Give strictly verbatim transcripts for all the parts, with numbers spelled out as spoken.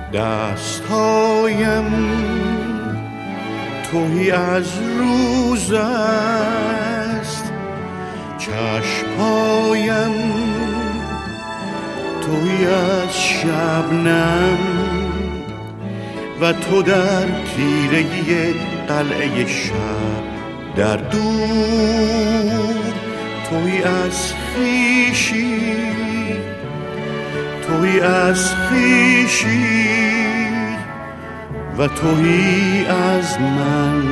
دستایم توهی از روز است، چشمایم توهی از شبنم و تو در تیرگی قلعه شب در دور توهی از خویشی، توهی از خویشی و توهی از من.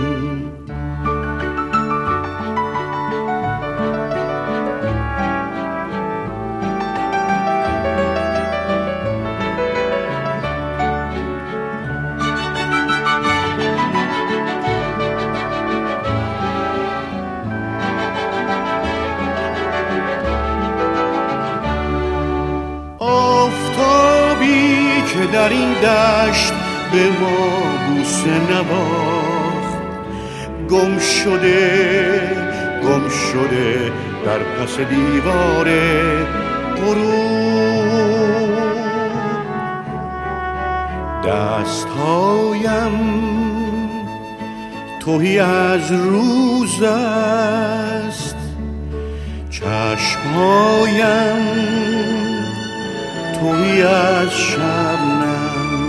آفتابی که در این دشت به ما بوسه نواخت، گم شده گم شده در پس دیوار غروب. دستهایم توهی از روز است، چشمهایم توهی از شبنم.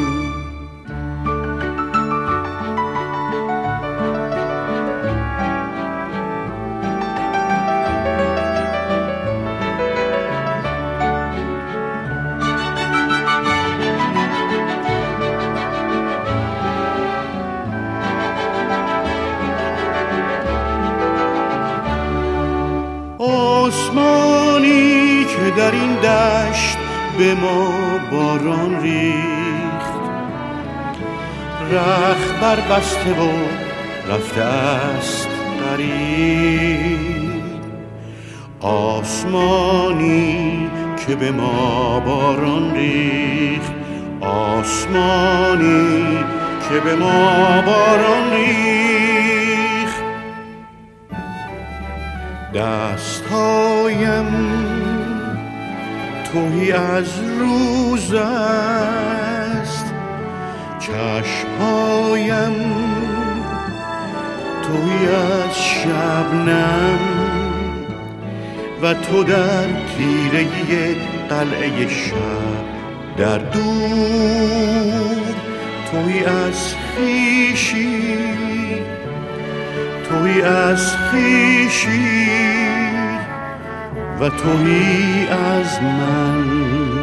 آسمانی که در این دشت به ما باران ریخت، رخت بر بسته و رفته است غریب. آسمانی که به ما باران ریخت، آسمانی که به ما باران ریخت. دستهایم توهی از روز است، چشمهایم توهی از شبنم و تو در تیرگی قلعه شب در دور توهی از خویشی، توهی از خویشی و توهی از من.